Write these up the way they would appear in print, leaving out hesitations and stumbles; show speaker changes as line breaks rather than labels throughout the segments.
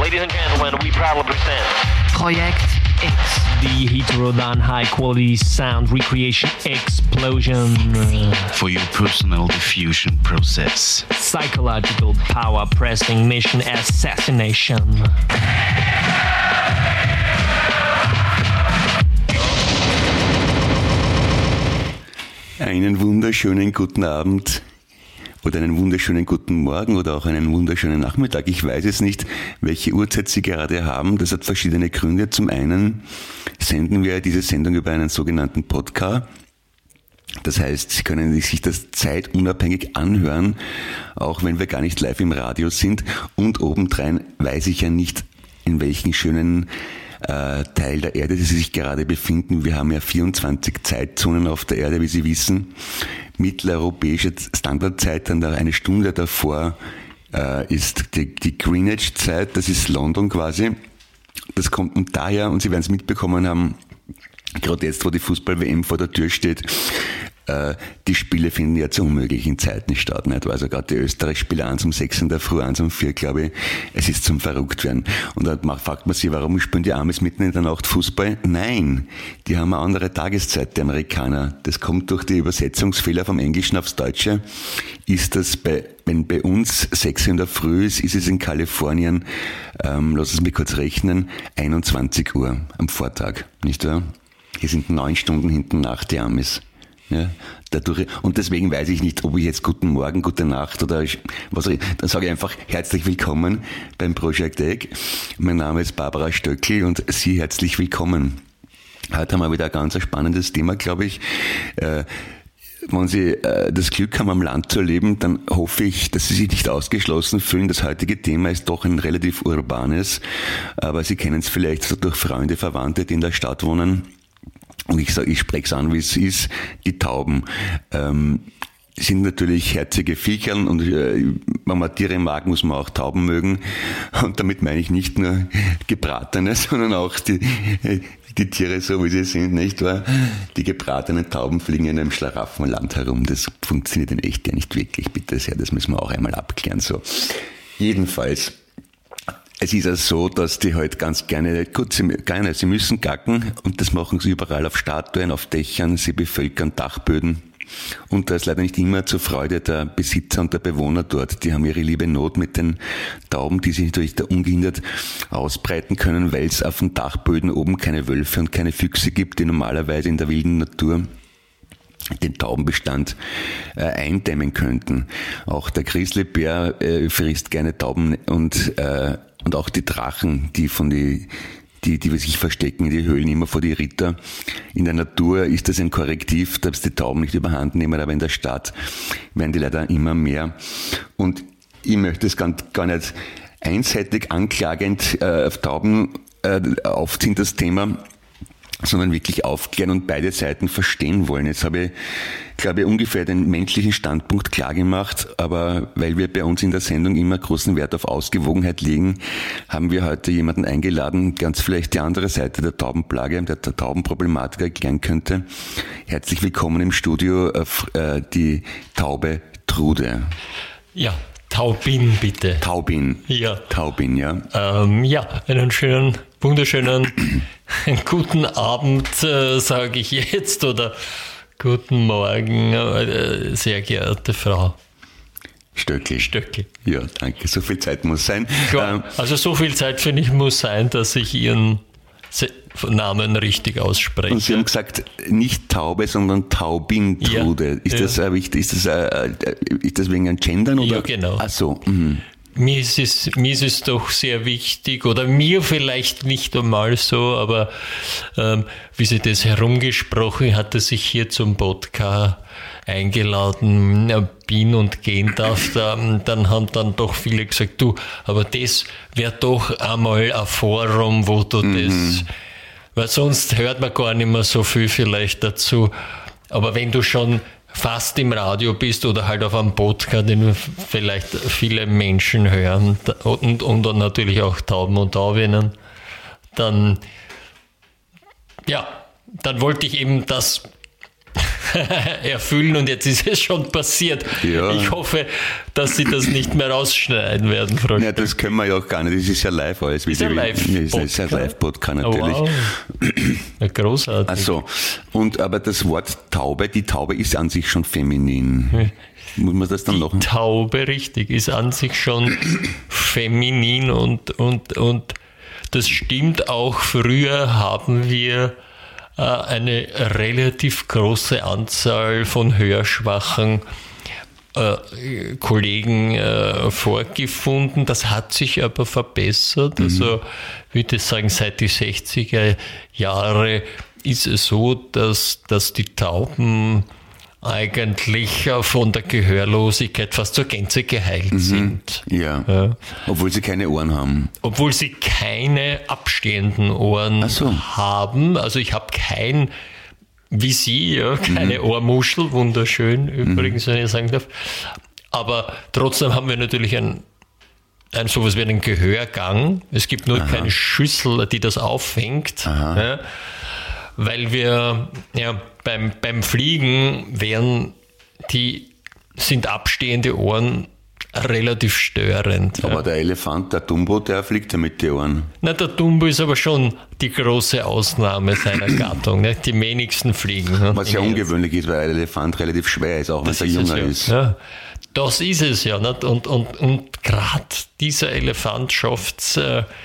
Ladies and gentlemen, we proudly present
Project X.
The Heterodyne High Quality Sound Recreation Explosion.
For your personal diffusion process.
Psychological Power Pressing Mission Assassination.
Einen wunderschönen guten Abend oder einen wunderschönen guten Morgen oder auch einen wunderschönen Nachmittag. Ich weiß es nicht, welche Uhrzeit Sie gerade haben. Das hat verschiedene Gründe. Zum einen senden wir diese Sendung über einen sogenannten Podcast. Das heißt, Sie können sich das zeitunabhängig anhören, auch wenn wir gar nicht live im Radio sind. Und obendrein weiß ich ja nicht, in welchen schönen Teil der Erde, die Sie sich gerade befinden. Wir haben ja 24 Zeitzonen auf der Erde, wie Sie wissen. Mitteleuropäische Standardzeit, dann eine Stunde davor ist die Greenwich-Zeit, das ist London quasi. Das kommt daher, und Sie werden es mitbekommen haben, gerade jetzt, wo die Fußball-WM vor der Tür steht, die Spiele finden ja zu unmöglichen Zeiten statt. Nicht? Also gerade die Österreich-Spiele 1 um 6 in der Früh, 1 um 4, glaube ich, es ist zum Verrücktwerden. Und dann fragt man sich, warum spielen die Amis mitten in der Nacht Fußball? Nein, die haben eine andere Tageszeit, die Amerikaner. Das kommt durch die Übersetzungsfehler vom Englischen aufs Deutsche. Ist das wenn bei uns 6 in der Früh ist, ist es in Kalifornien, lass es mich kurz rechnen, 21 Uhr am Vortag, nicht wahr? Hier sind 9 Stunden hinten nach die Amis. Ja, dadurch, und deswegen weiß ich nicht, ob ich jetzt guten Morgen, gute Nacht oder was, dann sage ich einfach herzlich willkommen beim Project Egg. Mein Name ist Barbara Stöckl und Sie herzlich willkommen. Heute haben wir wieder ein ganz spannendes Thema, glaube ich. Wenn Sie das Glück haben, am Land zu leben, dann hoffe ich, dass Sie sich nicht ausgeschlossen fühlen. Das heutige Thema ist doch ein relativ urbanes, aber Sie kennen es vielleicht durch Freunde, Verwandte, die in der Stadt wohnen. Und ich spreche es an, wie es ist. Die Tauben sind natürlich herzige Viecherl und wenn man Tiere mag, muss man auch Tauben mögen. Und damit meine ich nicht nur gebratene, sondern auch die Tiere so, wie sie sind, nicht wahr? Die gebratenen Tauben fliegen in einem Schlaraffenland herum. Das funktioniert in echt ja nicht wirklich, bitte sehr. Das müssen wir auch einmal abklären. So. Jedenfalls. Es ist ja so, dass die halt ganz gerne, sie müssen gacken und das machen sie überall auf Statuen, auf Dächern, sie bevölkern Dachböden. Und da ist leider nicht immer zur Freude der Besitzer und der Bewohner dort. Die haben ihre liebe Not mit den Tauben, die sich natürlich da ungehindert ausbreiten können, weil es auf den Dachböden oben keine Wölfe und keine Füchse gibt, die normalerweise in der wilden Natur den Taubenbestand eindämmen könnten. Auch der Grizzlybär frisst gerne Tauben und auch die Drachen, die sich verstecken in die Höhlen, immer vor die Ritter. In der Natur ist das ein Korrektiv, dass die Tauben nicht überhand nehmen, aber in der Stadt werden die leider immer mehr. Und ich möchte es gar nicht einseitig anklagend auf Tauben aufziehen, das Thema, sondern wirklich aufklären und beide Seiten verstehen wollen. Jetzt habe ich, glaube ich, ungefähr den menschlichen Standpunkt klar gemacht, aber weil wir bei uns in der Sendung immer großen Wert auf Ausgewogenheit legen, haben wir heute jemanden eingeladen, ganz vielleicht die andere Seite der Taubenplage, der Taubenproblematik erklären könnte. Herzlich willkommen im Studio, die Taube Trude.
Ja. Taubin, bitte.
Taubin.
Ja.
Taubin, ja.
Einen schönen, wunderschönen guten Abend, sage ich jetzt, oder guten Morgen, sehr geehrte Frau.
Stöckl. Ja, danke. So viel Zeit muss sein.
Klar, also so viel Zeit, finde ich, muss sein, dass ich Ihren Namen richtig ausspreche.
Und Sie haben gesagt, nicht Taube, sondern Taubin-Trude.
Ja,
ist das wegen ein Gendern? Oder?
Ja, genau.
Ach so. Mhm.
Mir ist es doch sehr wichtig, oder mir vielleicht nicht einmal so, aber wie sie das herumgesprochen hatte, sich hier zum Podcast eingeladen bin und gehen darf, dann haben dann doch viele gesagt, du, aber das wäre doch einmal ein Forum, wo du das, weil sonst hört man gar nicht mehr so viel vielleicht dazu, aber wenn du schon fast im Radio bist oder halt auf einem Podcast, den vielleicht viele Menschen hören und dann natürlich auch Tauben und Taubinnen, dann wollte ich eben das erfüllen und jetzt ist es schon passiert.
Ja.
Ich hoffe, dass Sie das nicht mehr rausschneiden werden, Frau
Ja, das können wir ja auch gar nicht. Das ist ja live alles.
Ist ja Live-Podcast.
Ist ja Live-Podcast natürlich.
Oh, wow. Ja, großartig.
Also, aber das Wort Taube, die Taube ist an sich schon feminin. Muss man das dann noch?
Taube, richtig, ist an sich schon feminin und das stimmt auch. Früher haben wir eine relativ große Anzahl von hörschwachen Kollegen vorgefunden. Das hat sich aber verbessert. Also, würde ich sagen, seit die 60er Jahre ist es so, dass die Tauben eigentlich von der Gehörlosigkeit fast zur Gänze geheilt sind.
Ja. Obwohl sie keine Ohren haben.
Obwohl sie keine abstehenden Ohren haben. Also ich habe wie Sie, keine Ohrmuschel, wunderschön übrigens, wenn ich sagen darf. Aber trotzdem haben wir natürlich sowas wie einen Gehörgang. Es gibt nur keine Schüssel, die das auffängt. Ja, weil wir beim Fliegen sind abstehende Ohren relativ störend.
Aber der Elefant, der Dumbo, der fliegt ja mit den Ohren.
Na, der Dumbo ist aber schon die große Ausnahme seiner Gattung. Ne? Die wenigsten fliegen.
Was ja ungewöhnlich ist, weil ein Elefant relativ schwer ist, auch wenn er jünger ist.
Ja. Das ist es ja. Nicht? Und gerade dieser Elefant schafft es,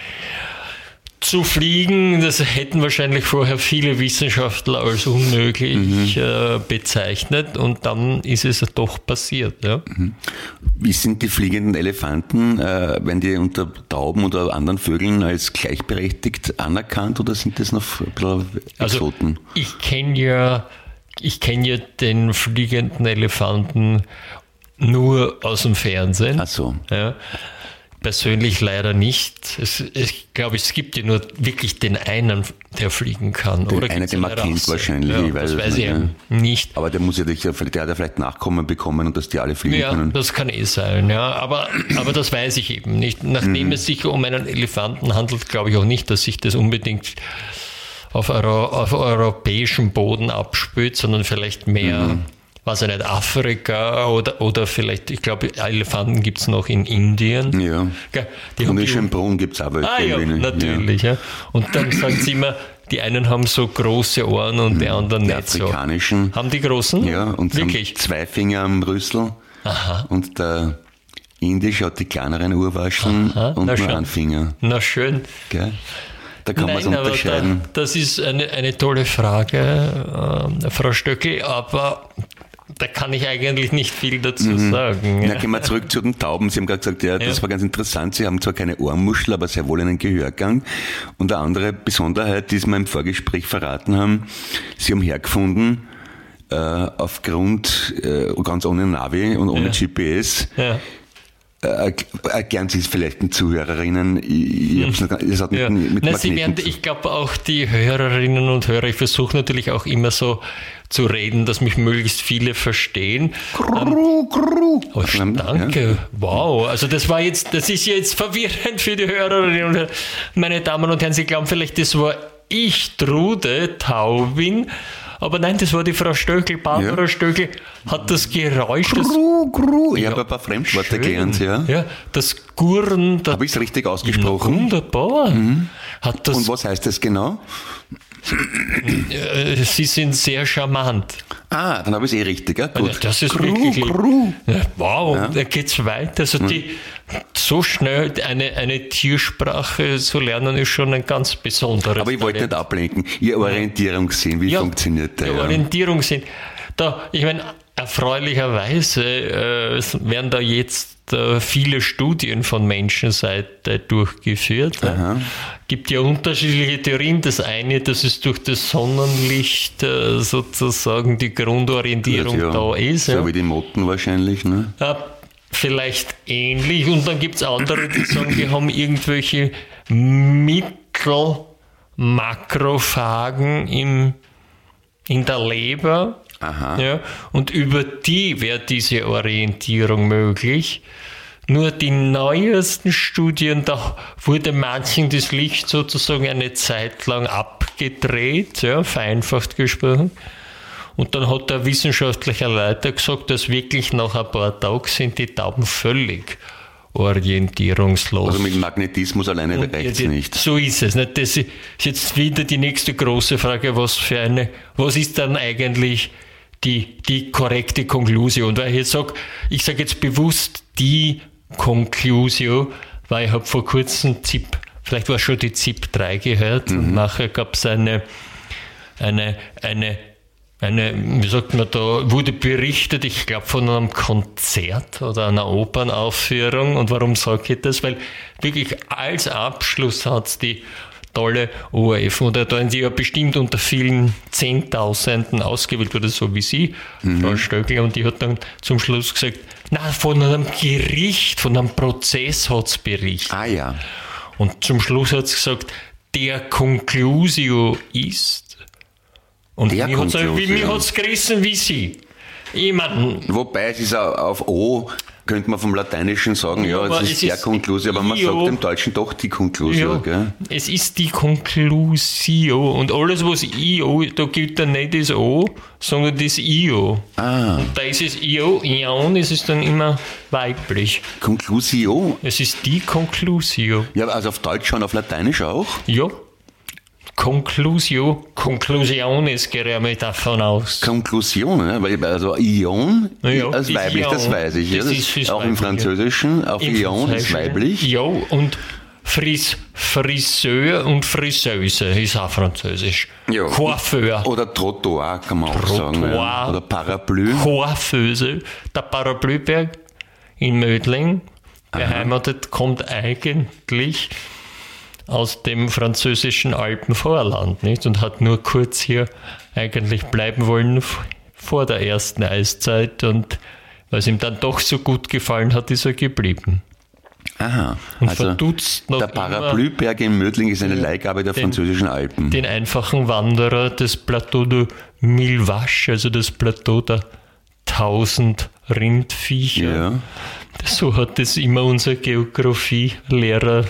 zu fliegen, das hätten wahrscheinlich vorher viele Wissenschaftler als unmöglich bezeichnet und dann ist es doch passiert. Ja.
Wie sind die fliegenden Elefanten, werden die unter Tauben oder anderen Vögeln als gleichberechtigt anerkannt oder sind das noch ein bisschen Exoten?
Also ich kenne ja den fliegenden Elefanten nur aus dem Fernsehen.
Ach so.
Ja. Persönlich leider nicht. Ich glaube, es gibt ja nur wirklich den einen, der fliegen kann.
Den einen, den man kennt wahrscheinlich.
Ja, das weiß ich nicht.
Aber der hat ja vielleicht Nachkommen bekommen und dass die alle fliegen können.
Ja, das kann sein. Ja. Aber das weiß ich eben nicht. Nachdem es sich um einen Elefanten handelt, glaube ich auch nicht, dass sich das unbedingt auf europäischem Boden abspült, sondern vielleicht mehr... Was ja nicht, Afrika oder vielleicht, ich glaube, Elefanten gibt es noch in Indien.
Ja. Und in Schönbrunn gibt es auch welche.
Ja, natürlich. Ja. Und dann sagen sie immer, die einen haben so große Ohren und die anderen nicht so. Die
afrikanischen.
Haben die großen?
Ja, und wirklich? Haben 2 Finger am Rüssel. Aha. Und der Indische hat die kleineren Urwascheln und nur einen Finger.
Na schön.
Gell? Da kann man es unterscheiden.
Das ist eine tolle Frage, Frau Stöckl, aber da kann ich eigentlich nicht viel dazu sagen.
Ja. Gehen wir zurück zu den Tauben. Sie haben gerade gesagt, das war ganz interessant. Sie haben zwar keine Ohrmuschel, aber sehr wohl einen Gehörgang. Und eine andere Besonderheit, die Sie mir im Vorgespräch verraten haben, Sie haben hergefunden, aufgrund, ganz ohne Navi und ohne GPS, erklären Sie es vielleicht den Zuhörerinnen.
Ich glaube auch die Hörerinnen und Hörer, ich versuche natürlich auch immer so zu reden, dass mich möglichst viele verstehen. Danke, wow. Also das ist jetzt verwirrend für die Hörerinnen und Hörer. Meine Damen und Herren, Sie glauben vielleicht, das war ich, Trude Taubin. Aber nein, das war die Frau Stöckl, Barbara Stöckl, hat das Geräusch...
Ich habe ein paar Fremdworte gelernt,
Ja, das Gurren...
Habe ich es richtig ausgesprochen?
Wunderbar.
Und was heißt das genau?
Sie sind sehr charmant.
Dann habe ich es richtig, ja? Gut.
Das ist wirklich lieb. Wow, da geht's weiter. Also so schnell eine Tiersprache zu lernen, ist schon ein ganz besonderes.
Aber ich wollte nicht ablenken. Ihr Orientierungssinn, wie funktioniert der?
Orientierungssinn. Ich meine, erfreulicherweise werden da jetzt viele Studien von Menschenseite durchgeführt. Gibt ja unterschiedliche Theorien. Das eine, dass es durch das Sonnenlicht sozusagen die Grundorientierung da ist.
So wie die Motten wahrscheinlich, ne?
Vielleicht ähnlich. Und dann gibt es andere, die sagen, wir haben irgendwelche Makrophagen in der Leber. Ja, und über die wäre diese Orientierung möglich. Nur die neuesten Studien, da wurde manchen das Licht sozusagen eine Zeit lang abgedreht, vereinfacht gesprochen. Und dann hat der wissenschaftliche Leiter gesagt, dass wirklich nach ein paar Tagen sind die Tauben völlig orientierungslos.
Also mit Magnetismus alleine reicht es nicht.
So ist es. Nicht? Das ist jetzt wieder die nächste große Frage, was ist dann eigentlich die korrekte Konklusion? Weil ich sage jetzt bewusst die Konklusion, weil ich habe vor kurzem vielleicht war schon die ZIP 3 gehört und nachher gab es eine, wie sagt man da, wurde berichtet, ich glaube von einem Konzert oder einer Opernaufführung. Und warum sage ich das? Weil wirklich als Abschluss hat es die tolle ORF, oder da die ja bestimmt unter vielen Zehntausenden ausgewählt wurde, so wie sie, Frau Stöckl, und die hat dann zum Schluss gesagt, von einem Gericht, von einem Prozess hat es berichtet.
Ah ja.
Und zum Schluss hat es gesagt, der Conclusio ist, und mir hat es gerissen wie sie. Ich mein,
Wobei es ist auf O, könnte man vom Lateinischen sagen, ja, es ist der Conclusio, aber man sagt im Deutschen doch die Conclusio.
Ja,
gell?
es ist die Conclusio, und alles was IO, da gilt dann nicht das O, sondern das IO.
Ah.
Und da ist es IO, Ion, ist es dann immer weiblich.
Conclusio?
Es ist die Conclusio.
Ja, also auf Deutsch und auf Lateinisch auch?
Ja. Conclusiones gehe ich mal davon aus.
Konklusion, ne? Weil also Ion
Ja,
als
ist
weiblich,
Ion.
das weiß ich. Ja.
Das
Das
ist fürs
auch im
Weibliche.
Französischen, auf Ion ist weiblich.
Ja, und Friseur und Friseuse ist auch französisch.
Ja.
Coiffeur.
Oder Trottoir kann man auch sagen. Ja. Oder Parapluie.
Coiffeuse. Der Paraplüberg in Mödling, beheimatet, kommt eigentlich aus dem französischen Alpenvorland, nicht? Und hat nur kurz hier eigentlich bleiben wollen vor der ersten Eiszeit, und weil es ihm dann doch so gut gefallen hat, ist er geblieben.
Aha,
Und
also
verdutzt noch
der Parapluieberg in Mödling ist eine Leihgabe der französischen Alpen.
den einfachen Wanderer des Plateau de Mille Vaches, also das Plateau der 1000 Rindviecher.
Ja.
So hat es immer unser Geografielehrer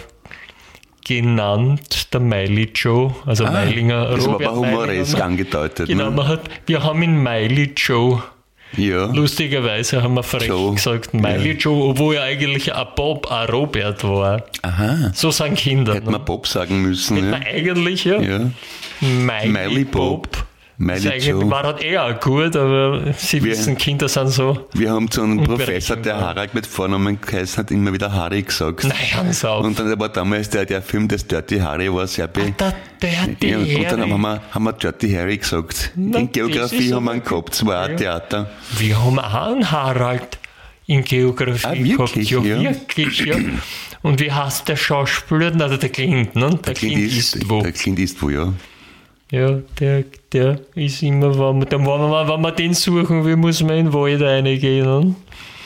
genannt, der Meili Joe, also Meilinger
Das war
Robert
aber humoresk
Meilinger.
angedeutet.
Genau,
Ne?
wir haben ihn Meili Joe.
Ja.
Lustigerweise haben wir frech
Joe.
gesagt Meili Joe, obwohl er eigentlich ein Bob, ein Robert war.
Aha.
So sind Kinder.
Hätte man Bob sagen müssen.
Hätte
Ja.
man eigentlich, ja.
Ja.
Meili
Bob. Meili
Eigentlich
Joe.
war das eher auch gut, aber Sie wissen, Kinder sind so.
Wir haben zu einem Professor, der
Unberechenbar.
Harald mit Vornamen geheißen hat, immer wieder Harry gesagt.
Nein, auf.
Und dann war damals der Film, das Dirty Harry war sehr
Der Dirty
ja, und dann
Harry.
haben wir Dirty Harry gesagt.
Na,
In
das
Geografie
ist
haben wir
aber
ihn gehabt, es war
ja.
ein Theater.
Wir haben auch einen Harald in Geografie
Wirklich,
gehabt. Ja,
ja.
wirklich, ja. Und wie heißt der Schauspieler? Na, der Clint, ne? Der Clint Eastwood.
Der Clint Eastwood, ja.
Ja, der ist immer, wenn wir den suchen, wie muss man in den Wald reingehen. Ne?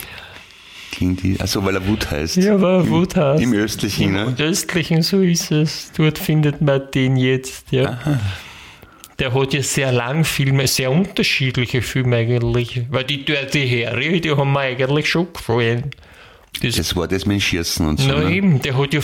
Also weil er Wood heißt.
Ja, weil er Wood heißt.
Im Östlichen, ne?
Im Östlichen, so ist es. Dort findet man den jetzt, ja.
Aha.
Der hat ja sehr lang Filme, sehr unterschiedliche Filme eigentlich. Weil die Dirty Harry, die haben mir eigentlich schon gefallen.
Das war das mit dem Schießen und so.
Na
Ne?
eben, der hat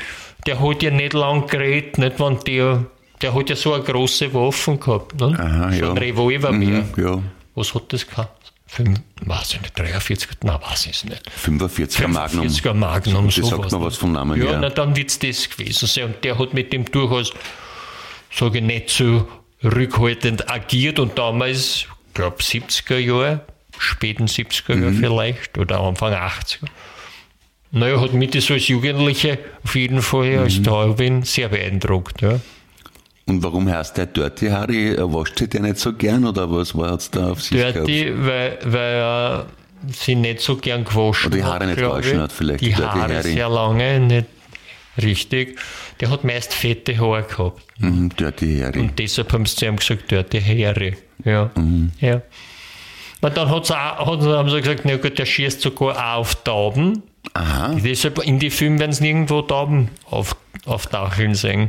ja nicht lang geredet, nicht, wenn der hat ja so eine große Waffe gehabt, ne?
Aha,
So
ja.
ein Revolver mehr.
Ja,
Was hat das gehabt? Weiß ich nicht, 43, nein, weiß ich es nicht.
45er Magnum.
45er Magnum,
Das
sowas.
sagt man was vom Namen
Ja,
her.
na, dann wird es das gewesen sein. Und der hat mit dem durchaus, sage ich, nicht so rückhaltend agiert. Und damals, ich glaube 70er Jahre, späten 70er Jahre vielleicht, oder Anfang 80er. Naja, hat mich das als Jugendliche auf jeden Fall als Taubin sehr beeindruckt. Ja.
Und warum heißt der Dirty Harry? Wascht sich der nicht so gern oder was war es da auf sich
Dirty, weil er sie nicht so gern gewaschen
Oder die Haare
hat,
nicht
glaub
gewaschen
ich.
hat vielleicht,
Die
Dirty
Haare
Harry.
sehr lange, nicht richtig. Der hat meist fette Haare gehabt.
Dirty Harry.
Und deshalb haben sie zu ihm gesagt, Dirty Harry. Ja. Ja. Und dann haben sie gesagt, na gut, der schießt sogar auch auf Tauben.
Aha.
Deshalb in die Filme werden sie nirgendwo Tauben auftauchen sehen.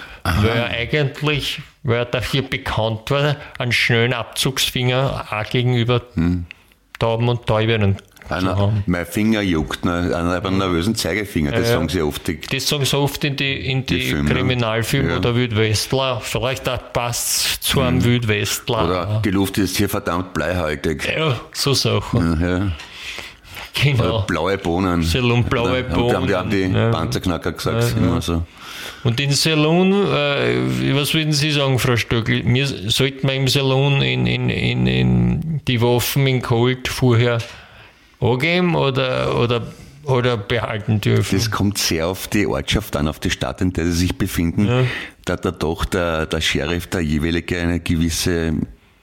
Weil er dafür bekannt war, einen schnellen Abzugsfinger auch gegenüber Tauben und Täubinnen
Mein Finger juckt, einer hat einen nervösen Zeigefinger, das sagen sie oft.
Das sagen sie oft in die
Filme.
Kriminalfilme
Ja.
oder Wildwestler. Vielleicht auch passt zu einem Wildwestler.
Oder die Luft ist hier verdammt bleihaltig.
Ja, so Sachen.
Ja.
Genau.
Blaue Bohnen.
Saloon, blaue
Haben die
Bohnen.
Panzerknacker gesagt. Immer so.
Und in Salon, was würden Sie sagen, Frau Stöckl? Sollten wir im Salon in die Waffen in Colt vorher angeben oder behalten dürfen?
Das kommt sehr auf die Ortschaft an, auf die Stadt, in der sie sich befinden.
Ja.
Da hat doch der Sheriff, der jeweilige, eine gewisse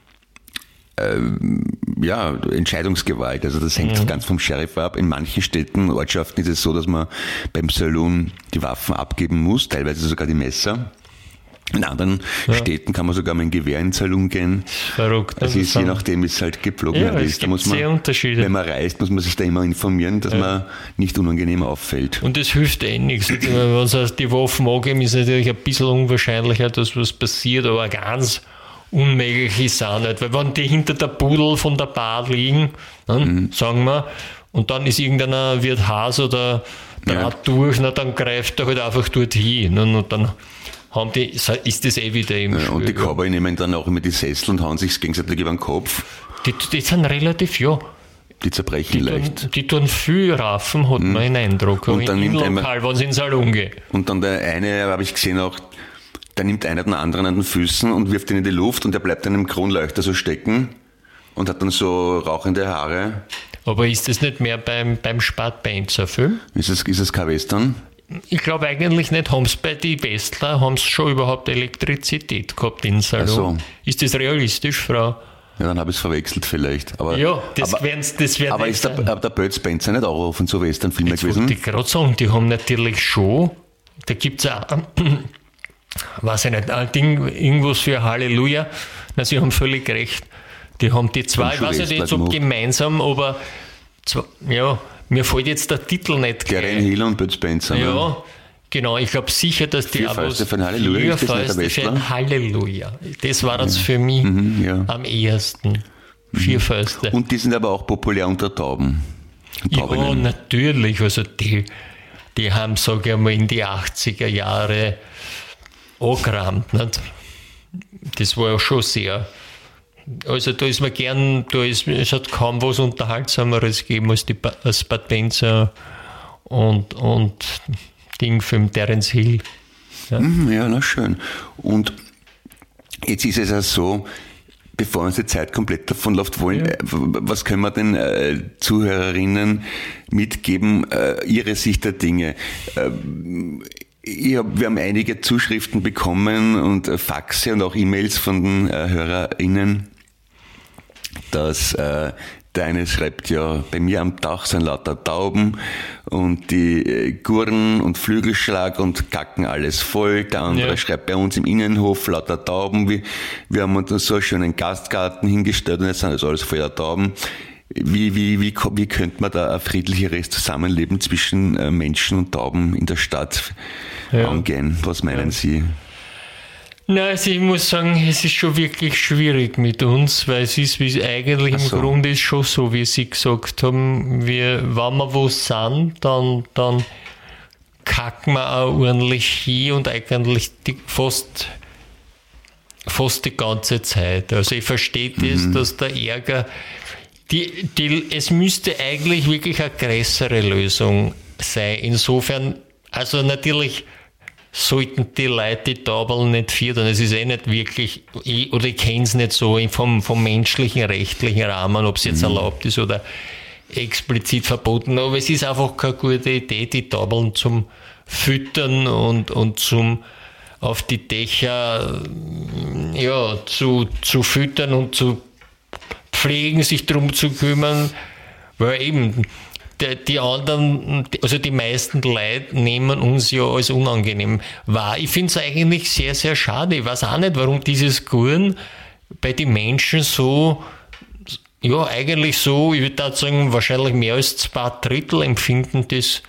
Entscheidungsgewalt. Also das hängt ganz vom Sheriff ab. In manchen Städten, Ortschaften ist es so, dass man beim Saloon die Waffen abgeben muss, teilweise sogar die Messer. In anderen Städten kann man sogar mit einem Gewehr in den Saloon gehen.
Verrückt.
Also je nachdem, wie es halt Gepflogenheit
Ja, es
ist. Da
gibt
muss man,
sehr Unterschiede.
wenn man reist, muss man sich da immer informieren, dass man nicht unangenehm auffällt.
Und das hilft nichts. Was heißt, die Waffen angeben, ist natürlich ein bisschen unwahrscheinlicher, dass was passiert, aber ganz unmöglich ist auch nicht. Weil wenn die hinter der Pudel von der Bar liegen, dann, sagen wir, und dann ist irgendeiner, wird Has oder Draht durch, dann greift er halt einfach dort hin. Und dann ist das wieder im Spiel.
Und die Cowboy nehmen dann auch immer die Sessel und hauen sich gegenseitig über den Kopf.
Die sind relativ,
Die zerbrechen leicht.
die tun viel raffen, hat man einen Eindruck.
Und dann
im
nimmt
Lokal, wenn sie in den Salon gehen.
Und dann der eine, habe ich gesehen auch, der nimmt einer den anderen an den Füßen und wirft ihn in die Luft und der bleibt dann im Kronleuchter so stecken und hat dann so rauchende Haare.
Aber ist das nicht mehr beim Spart-Benzer-Film?
Ist es kein Western?
Ich glaube eigentlich nicht. Haben sie bei die Westler schon überhaupt Elektrizität gehabt in Salon?
Ach so.
Ist das realistisch, Frau?
Ja, dann habe ich es verwechselt vielleicht. Aber,
Ja, das wird
aber ist der Bud Spencer nicht auch offen zu Western-Filmen
Jetzt wollte
gewesen?
ich gerade sagen, die haben natürlich schon, da gibt es auch, weiß ich nicht, ein Ding, irgendwas für Halleluja. Na, Sie haben völlig recht. Die haben die zwei, ich weiß nicht jetzt ob gemeinsam, aber mir fällt jetzt der Titel nicht
Darren Hill und Bud Spencer. Ne?
Ja, genau. Ich glaube sicher, dass die
Vier Fäuste für ein Halleluja, ist das nicht der
Fäuste für
Westler?
ein Halleluja. Das war das für mich am ehesten. 4 Fäuste.
Und die sind aber auch populär unter Tauben.
Ja,
Taubinnen.
natürlich. Also die haben, sage ich mal, in die 80er Jahre angerammt. Nicht? Das war ja schon sehr. Also da ist man gern, es hat kaum was Unterhaltsameres gegeben als Bud Spencer und Ding für Terence Hill.
Ja, na schön. Und jetzt ist es ja so, bevor uns die Zeit komplett davonläuft, was können wir den Zuhörerinnen mitgeben, ihre Sicht der Dinge? Wir haben einige Zuschriften bekommen und Faxe und auch E-Mails von den HörerInnen, dass der eine schreibt ja, bei mir am Dach sind lauter Tauben und die gurren und Flügelschlag und kacken alles voll. Der andere schreibt bei uns im Innenhof lauter Tauben. Wir haben uns so einen schönen Gastgarten hingestellt und jetzt sind das alles voller Tauben. Wie könnte man da ein friedlicheres Zusammenleben zwischen Menschen und Tauben in der Stadt angehen? Was meinen Sie?
Na, also ich muss sagen, es ist schon wirklich schwierig mit uns, weil es ist eigentlich im Grunde ist schon so, wie Sie gesagt haben, wenn wir wo sind, dann kacken wir auch ordentlich hin und eigentlich fast die ganze Zeit. Also ich verstehe das, dass der Ärger, es müsste eigentlich wirklich eine größere Lösung sein. Insofern, also natürlich sollten die Leute die Taubeln nicht füttern. Es ist nicht wirklich, ich kenne es nicht so vom menschlichen, rechtlichen Rahmen, ob es jetzt erlaubt ist oder explizit verboten, aber es ist einfach keine gute Idee, die Taubeln zum Füttern und zum auf die Dächer zu füttern und zu pflegen, sich darum zu kümmern, weil eben die anderen, also die meisten Leute nehmen uns ja als unangenehm wahr. Ich finde es eigentlich sehr, sehr schade. Ich weiß auch nicht, warum dieses Gurren bei den Menschen so, eigentlich so, ich würde sagen, wahrscheinlich mehr als 2/3 empfinden das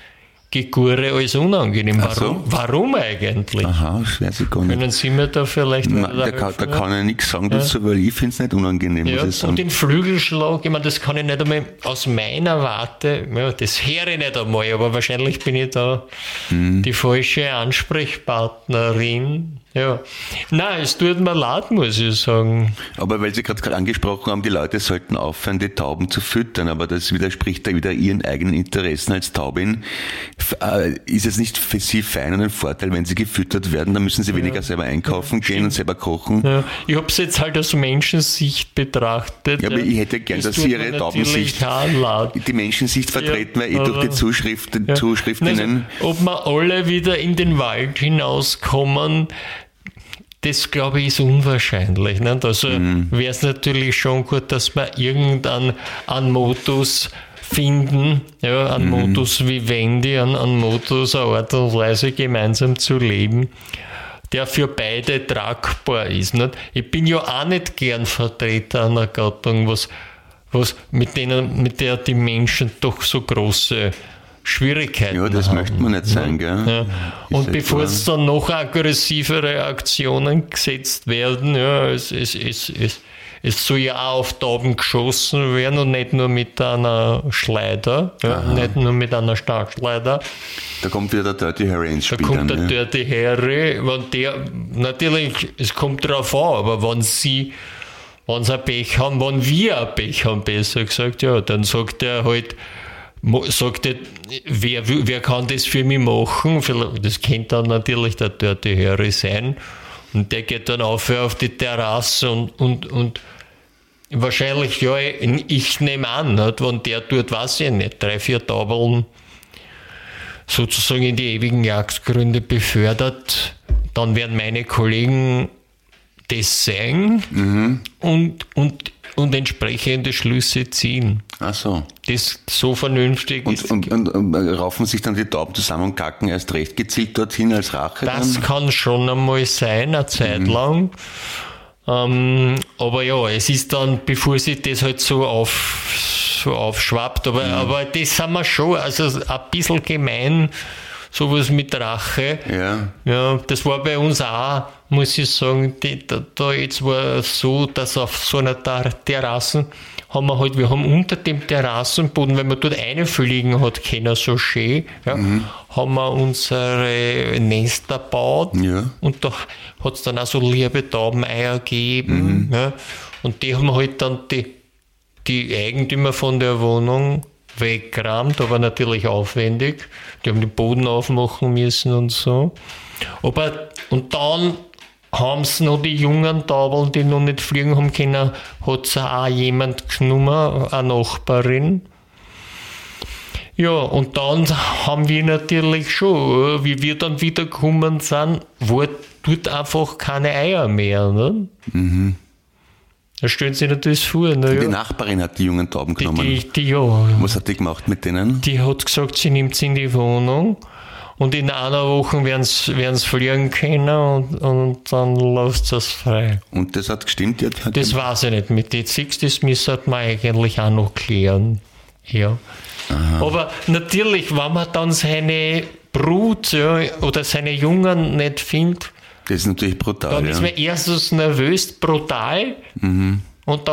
Gegurre als unangenehm.
Ach so.
Warum eigentlich?
Aha, das weiß ich gar nicht.
Können Sie mir da vielleicht
Da kann ich nichts sagen dazu, weil ich finde es nicht unangenehm,
ja,
muss ich sagen.
und den Flügelschlag, ich meine, das kann ich nicht einmal aus meiner Warte, ja, das höre ich nicht einmal, aber wahrscheinlich bin ich da die falsche Ansprechpartnerin. Ja. Nein, es tut mir leid, muss ich sagen.
Aber weil Sie gerade angesprochen haben, die Leute sollten aufhören, die Tauben zu füttern, aber das widerspricht da wieder Ihren eigenen Interessen als Taubin. Ist es nicht für Sie fein und ein Vorteil, wenn Sie gefüttert werden? Dann müssen Sie weniger selber einkaufen gehen und selber kochen.
Ja, ich habe es jetzt halt aus Menschensicht betrachtet.
Ja, aber ich hätte gern, dass Sie Ihre Taubensicht, die Menschensicht vertreten, weil durch die Zuschriftinnen.
Nicht, ob wir alle wieder in den Wald hinauskommen, das glaube ich ist unwahrscheinlich. Nicht? Also wäre es natürlich schon gut, dass wir irgendeinen Modus finden, ja, einen Modus vivendi, einen Modus, eine Art und Weise gemeinsam zu leben, der für beide tragbar ist. Nicht? Ich bin ja auch nicht gern Vertreter einer Gattung, was mit der die Menschen doch so große Schwierigkeiten haben.
Ja, das möchte man nicht sein, gell?
Ja. Und bevor es dann noch aggressivere Aktionen gesetzt werden, ja, es soll ja auch auf Tauben geschossen werden und nicht nur mit einer Schleider, ja, nicht nur mit einer Starkschleider.
Da kommt wieder der Dirty Harry ins Spiel.
Da kommt der Dirty Harry, wenn der, natürlich, es kommt darauf an, aber wenn sie ein Pech haben, wenn wir ein Pech haben, besser gesagt, ja, dann sagt er halt, wer kann das für mich machen? Das könnte dann natürlich der Dirty Harry sein. Und der geht dann auf die Terrasse und wahrscheinlich, ja, ich nehme an, nicht? Wenn der tut, weiß ich nicht, 3-4 Taubeln sozusagen in die ewigen Jagdgründe befördert, dann werden meine Kollegen das sehen und entsprechende Schlüsse ziehen.
Ach so.
Das so vernünftig ist.
Und raufen sich dann die Tauben zusammen und kacken erst recht gezielt dorthin als Rache?
Das
dann?
kann schon einmal sein, eine Zeit lang. Aber ja, es ist dann, bevor sich das halt so aufschwappt, aber das sind wir schon, also ein bisschen gemein, sowas mit Rache. Ja, das war bei uns auch, muss ich sagen, da jetzt war es so, dass auf so einer Terrasse wir haben unter dem Terrassenboden, wenn man dort einfliegen hat können, so schön, ja, haben wir unsere Nester gebaut und da hat es dann auch so liebe Taubeneier gegeben. Ja, und die haben halt dann die Eigentümer von der Wohnung weggerammt, aber natürlich aufwendig. Die haben den Boden aufmachen müssen und so. Und dann haben sie noch die jungen Taubeln, die noch nicht fliegen haben können, hat es auch jemand genommen, eine Nachbarin. Ja, und dann haben wir natürlich schon, wie wir dann wiedergekommen sind, war dort einfach keine Eier mehr. Ne? Da stellen Sie sich das vor. Na,
die Nachbarin hat die jungen Tauben genommen.
Ja.
Was hat die gemacht mit denen?
Die hat gesagt, sie nimmt sie in die Wohnung und in einer Woche werden sie fliegen können und dann lässt sie es frei. Und
das hat gestimmt?
Das weiß ich nicht. Mit den 6, das müsste man eigentlich auch noch klären. Ja. Aha. Aber natürlich, wenn man dann seine Brut oder seine Jungen nicht findet,
das ist natürlich brutal.
Dann ist man erstens nervös, brutal. Und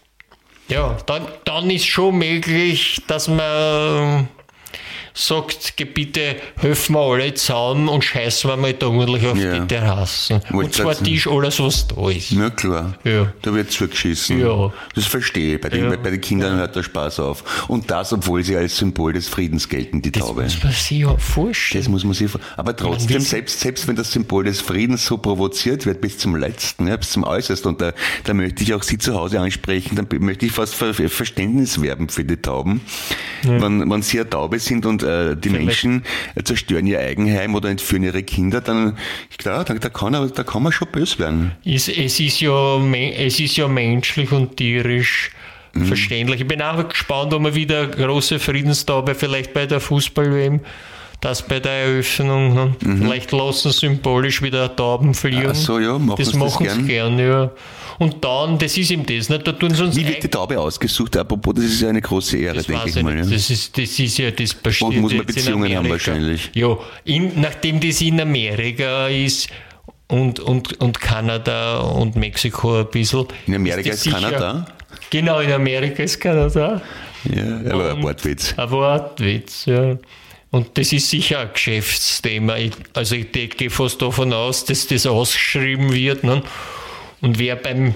dann ist schon möglich, dass man sagt, bitte helfen wir alle zusammen und scheißen wir mal da ordentlich auf die Terrassen. Und zwar Tisch, alles was da ist.
Na klar, da wird zugeschissen.
Ja.
Das verstehe ich. Bei den Kindern hört der Spaß auf. Und das, obwohl sie als Symbol des Friedens gelten, die Taube.
Das muss man sich ja vorstellen.
Das muss man sich aber trotzdem, selbst wenn das Symbol des Friedens so provoziert wird, bis zum Letzten, bis zum Äußersten, und da möchte ich auch Sie zu Hause ansprechen, dann möchte ich fast Verständnis werben für die Tauben. Wenn Sie eine Taube sind und die Menschen zerstören ihr Eigenheim oder entführen ihre Kinder, dann, klar, da kann man schon böse werden.
Es ist ja menschlich und tierisch verständlich. Ich bin auch gespannt, ob wir wieder eine große Friedenstaube vielleicht bei der Fußball-WM das bei der Eröffnung. Ne? Vielleicht lassen sie symbolisch wieder Tauben fliegen.
Ach so, ja, machen
das
sie das
machen sie gern, ja. Und dann, das ist eben das, ne? Da tun sie uns
Wie wird die Taube ausgesucht? Apropos, das ist ja eine große Ehre, denke ich mal. Ja.
Das ist ja das passiert.
Und muss man
jetzt in
Beziehungen haben
Amerika.
wahrscheinlich.
Ja, nachdem das in Amerika ist und Kanada und Mexiko ein bisschen.
In Amerika
das
ist Kanada?
Genau, in Amerika ist Kanada.
Ja, aber ein Wortwitz.
Ein Wortwitz, ja. Und das ist sicher ein Geschäftsthema. Ich gehe fast davon aus, dass das ausgeschrieben wird. Ne? Und wer beim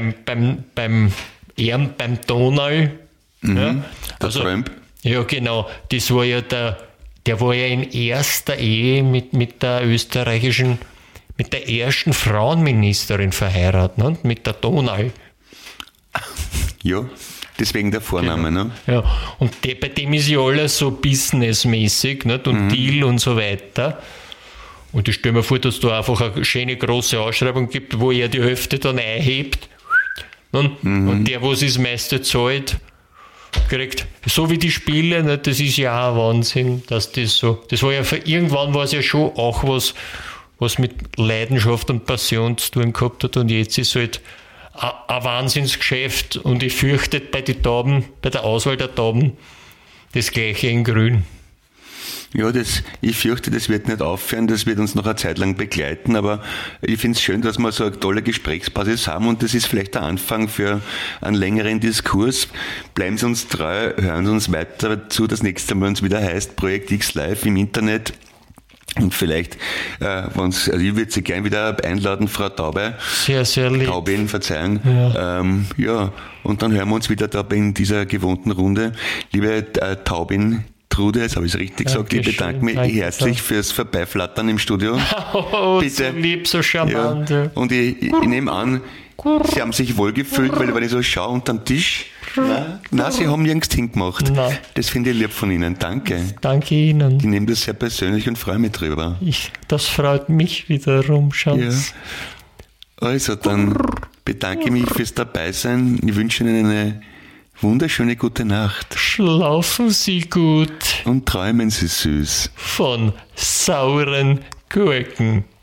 Donald,
Der Trump.
ja genau, das war ja der war ja in erster Ehe mit der österreichischen, mit der ersten Frauenministerin verheiratet, ne? Mit der Donald.
Ja, deswegen der Vorname. Ne?
Ja, und bei dem ist ja alles so businessmäßig, nicht? Und Deal und so weiter. Und ich stelle mir vor, dass da einfach eine schöne große Ausschreibung gibt, wo er die Hälfte dann einhebt. Und der, was das meiste zahlt, kriegt. So wie die Spiele, nicht? Das ist ja auch ein Wahnsinn, dass das so. Das war ja irgendwann war es ja schon auch was mit Leidenschaft und Passion zu tun gehabt hat. Und jetzt ist halt ein Wahnsinnsgeschäft. Und ich fürchte bei der Auswahl der Tauben, das Gleiche in Grün.
Ja, ich fürchte, das wird nicht aufhören, das wird uns noch eine Zeit lang begleiten, aber ich finde es schön, dass wir so eine tolle Gesprächsbasis haben und das ist vielleicht der Anfang für einen längeren Diskurs. Bleiben Sie uns treu, hören Sie uns weiter zu, das nächste Mal uns wieder heißt Projekt X Live im Internet. Und vielleicht, also ich würde Sie gern wieder einladen, Frau Taube.
Sehr, sehr lieb.
Taubin, Verzeihung.
Ja.
Und dann hören wir uns wieder da in dieser gewohnten Runde. Liebe Taubin, Trude, jetzt habe ich es richtig gesagt, ich bedanke mich herzlich fürs Vorbeiflattern im Studio.
Oh,
bitte.
So lieb, so charmant.
Ja. Und ich nehme an, Sie haben sich wohlgefühlt, weil wenn ich so schaue unterm Tisch, nein, Sie haben nirgends hingemacht.
Nein.
Das finde ich lieb von Ihnen, danke.
Danke Ihnen.
Ich nehme das sehr persönlich und freue mich drüber.
Das freut mich wiederum, Schatz.
Ja. Also, dann bedanke ich mich fürs Dabeisein. Ich wünsche Ihnen eine wunderschöne gute Nacht.
Schlafen Sie gut
Und träumen Sie süß.
von sauren Gurken.